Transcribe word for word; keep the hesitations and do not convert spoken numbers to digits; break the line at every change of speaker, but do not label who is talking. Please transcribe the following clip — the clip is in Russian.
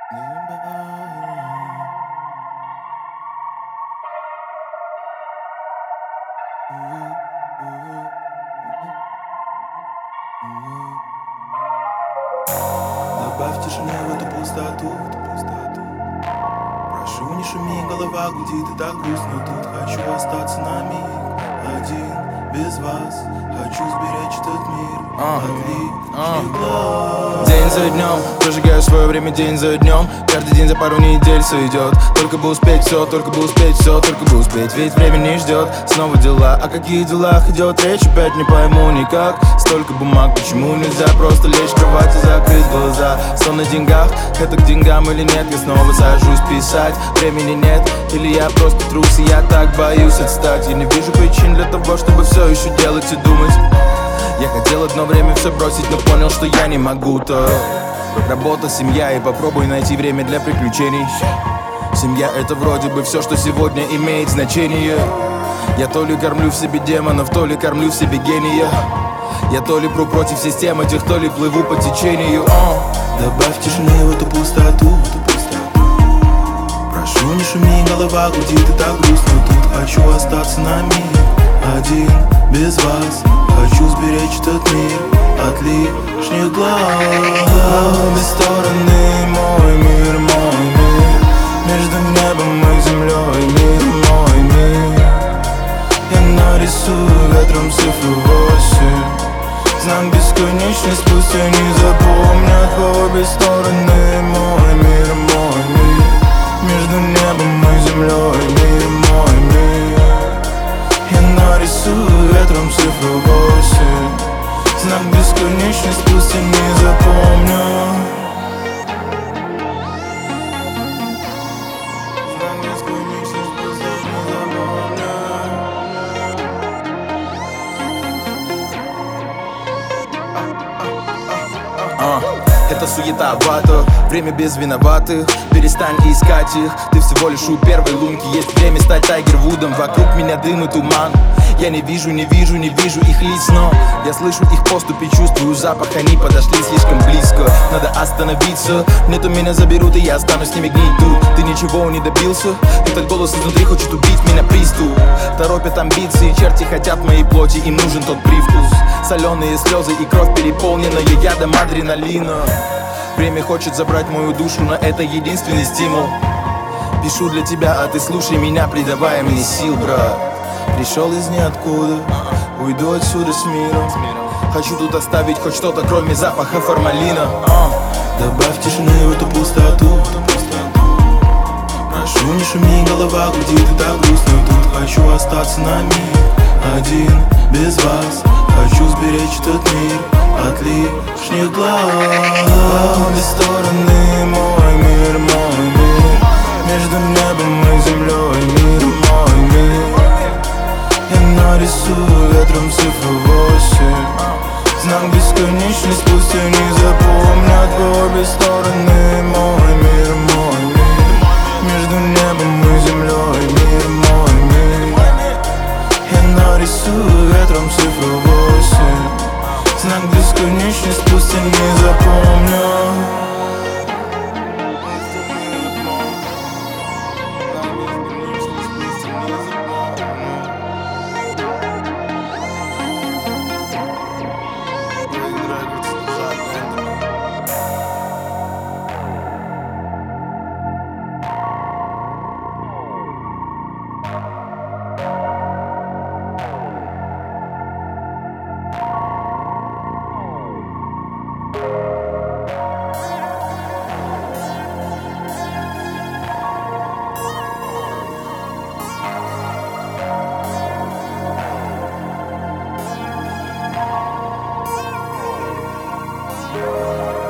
Добавь тишины в эту пустоту, в эту пустоту. Прошу, не шуми, голова гудит и так грустно тут. Хочу остаться на миг один, без вас. Хочу сберечь этот мир
uh,
от лишних
uh.
глаз.
День за днем, прожигаю свое время день за днем. Каждый день за пару недель все идет. Только бы успеть все, только бы успеть все, только бы успеть. Ведь время не ждет, снова дела. О каких делах идет речь, опять не пойму никак. Столько бумаг, почему нельзя просто лечь в кровать и закрыть глаза? Сон на деньгах, это к деньгам или нет? Я снова сажусь писать, времени нет. Или я просто трус, и я так боюсь отстать. Я не вижу причин для того, чтобы все еще делать и думать. Я хотел одно время все бросить, но понял, что я не могу-то. Работа, семья, и попробуй найти время для приключений. Семья — это вроде бы все, что сегодня имеет значение. Я то ли кормлю в себе демонов, то ли кормлю в себе гения. Я то ли пру против системы тех, то ли плыву по течению. uh.
Добавь тишины в эту пустоту, в эту пустоту. Прошу, не шуми, голова гудит и так грустно тут. Хочу остаться на миг один, без вас. Хочу сберечь этот мир от лишних глаз. Обе стороны мой мир, мой мир. Между небом и землей мир, мой мир. Я нарисую ветром цифру восемь. Знак бесконечный, пусть я не запомнят. По обе стороны мой мир, мой мир. Между небом и землей мир, мой мир. Я нарисую ветром цифру восемь. Знак бесконечный, пусть я не запомню. Знак бесконечный, пусть я не запомню.
Uh, это суета вата, время без виноватых. Перестань искать их, ты всего лишь у первой лунки. Есть время стать Тайгер Вудом, вокруг меня дым и туман. Я не вижу, не вижу, не вижу их лиц, но я слышу их поступи, чувствую запах. Они подошли слишком близко, надо остановиться. Не то меня заберут, и я останусь с ними гнить тут. Ты ничего не добился, этот голос изнутри хочет убить меня приступ. Торопят амбиции, черти хотят моей плоти, им нужен тот привкус. Соленые слезы и кровь переполненная ядом адреналина. Время хочет забрать мою душу, но это единственный стимул. Пишу для тебя, а ты слушай меня, придавая мне сил, брат. Пришел из ниоткуда, уйду отсюда с миром. Хочу тут оставить хоть что-то, кроме запаха формалина. uh.
Добавь тишины в эту пустоту, в эту пустоту. Прошу, не шуми, голова гудит и так грустно тут. Хочу остаться на миг один, без вас. Хочу сберечь этот мир от лишних глаз. Обе стороны мой мир, мой мир. Между небом и землей мир, мой мир. Я нарисую ветром цифру восемь. Знак бесконечный, пусть я не запомнят. По обе стороны мой мир, мой мир. Между небом и землей мир, мой мир. Я нарисую ветром цифру восемь. Знак бесконечный, пусть я не запомню.
uh.